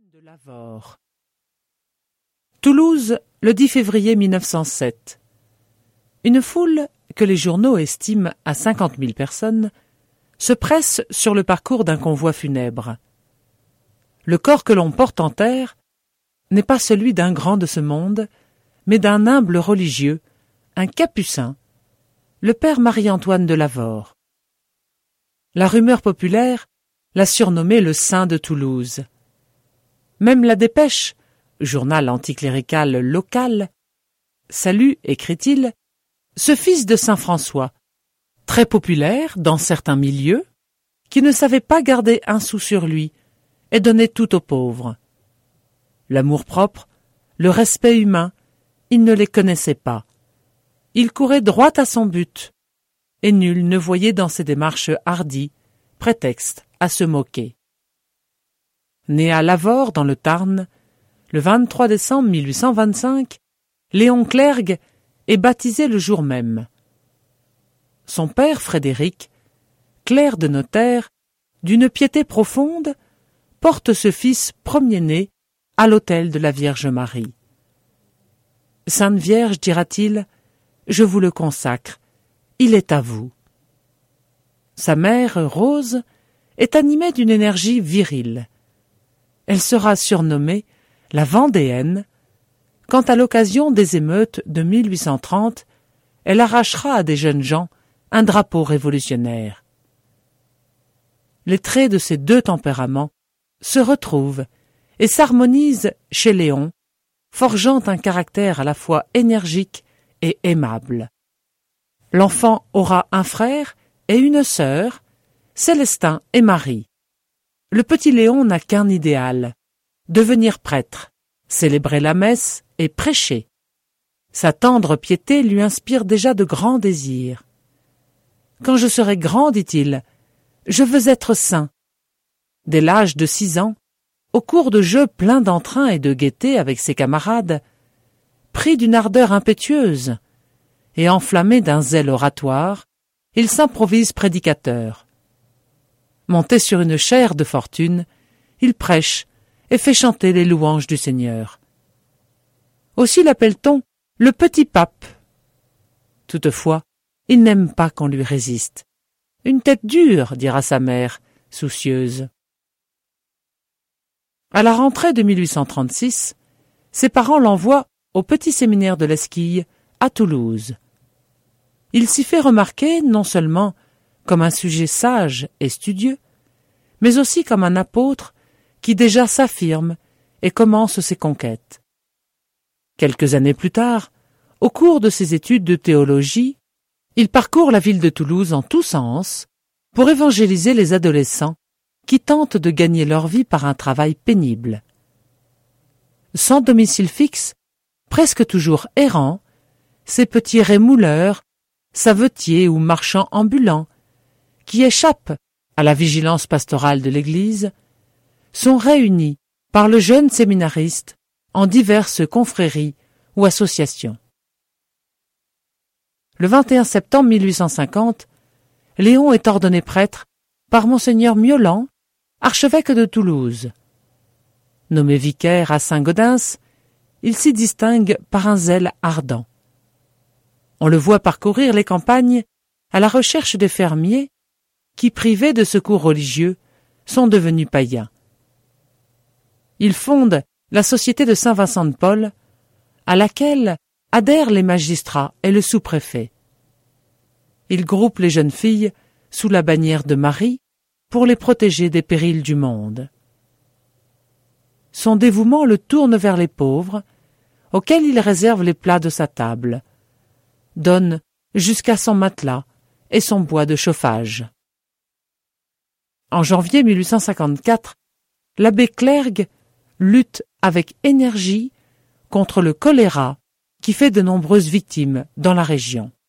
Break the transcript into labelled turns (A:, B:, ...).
A: de Lavore. Toulouse, le 10 février 1907. Une foule, que les journaux estiment à 50 000 personnes, se presse sur le parcours d'un convoi funèbre. Le corps que l'on porte en terre n'est pas celui d'un grand de ce monde, mais d'un humble religieux, un capucin, le père Marie-Antoine de Lavore. La rumeur populaire l'a surnommé le saint de Toulouse. Même la Dépêche, journal anticlérical local, salue, écrit-il, ce fils de saint François, très populaire dans certains milieux, qui ne savait pas garder un sou sur lui et donnait tout aux pauvres. L'amour-propre, le respect humain, il ne les connaissait pas. Il courait droit à son but, et nul ne voyait dans ses démarches hardies prétexte à se moquer. Né à Lavore, dans le Tarn, le 23 décembre 1825, Léon Clergue est baptisé le jour même. Son père, Frédéric, clerc de notaire, d'une piété profonde, porte ce fils premier-né à l'autel de la Vierge Marie. « Sainte Vierge, dira-t-il, je vous le consacre, il est à vous. » Sa mère, Rose, est animée d'une énergie virile. Elle sera surnommée la Vendéenne, quand à l'occasion des émeutes de 1830, elle arrachera à des jeunes gens un drapeau révolutionnaire. Les traits de ces deux tempéraments se retrouvent et s'harmonisent chez Léon, forgeant un caractère à la fois énergique et aimable. L'enfant aura un frère et une sœur, Célestin et Marie. Le petit Léon n'a qu'un idéal, devenir prêtre, célébrer la messe et prêcher. Sa tendre piété lui inspire déjà de grands désirs. « Quand je serai grand, dit-il, je veux être saint. » Dès l'âge de 6 ans, au cours de jeux pleins d'entrain et de gaieté avec ses camarades, pris d'une ardeur impétueuse et enflammé d'un zèle oratoire, il s'improvise prédicateur. Monté sur une chaire de fortune, il prêche et fait chanter les louanges du Seigneur. Aussi l'appelle-t-on le petit pape. Toutefois, il n'aime pas qu'on lui résiste. Une tête dure, dira sa mère, soucieuse. À la rentrée de 1836, ses parents l'envoient au petit séminaire de l'Esquille, à Toulouse. Il s'y fait remarquer non seulement comme un sujet sage et studieux, mais aussi comme un apôtre qui déjà s'affirme et commence ses conquêtes. Quelques années plus tard, au cours de ses études de théologie, il parcourt la ville de Toulouse en tous sens pour évangéliser les adolescents qui tentent de gagner leur vie par un travail pénible. Sans domicile fixe, presque toujours errant, ces petits rémouleurs, savetiers ou marchands ambulants, qui échappent à la vigilance pastorale de l'Église, sont réunis par le jeune séminariste en diverses confréries ou associations. Le 21 septembre 1850, Léon est ordonné prêtre par Monseigneur Miolan, archevêque de Toulouse. Nommé vicaire à Saint-Gaudens, il s'y distingue par un zèle ardent. On le voit parcourir les campagnes à la recherche des fermiers qui, privés de secours religieux, sont devenus païens. Il fonde la Société de Saint-Vincent-de-Paul, à laquelle adhèrent les magistrats et le sous-préfet. Il groupe les jeunes filles sous la bannière de Marie pour les protéger des périls du monde. Son dévouement le tourne vers les pauvres, auxquels il réserve les plats de sa table, donne jusqu'à son matelas et son bois de chauffage. En janvier 1854, l'abbé Clergue lutte avec énergie contre le choléra qui fait de nombreuses victimes dans la région.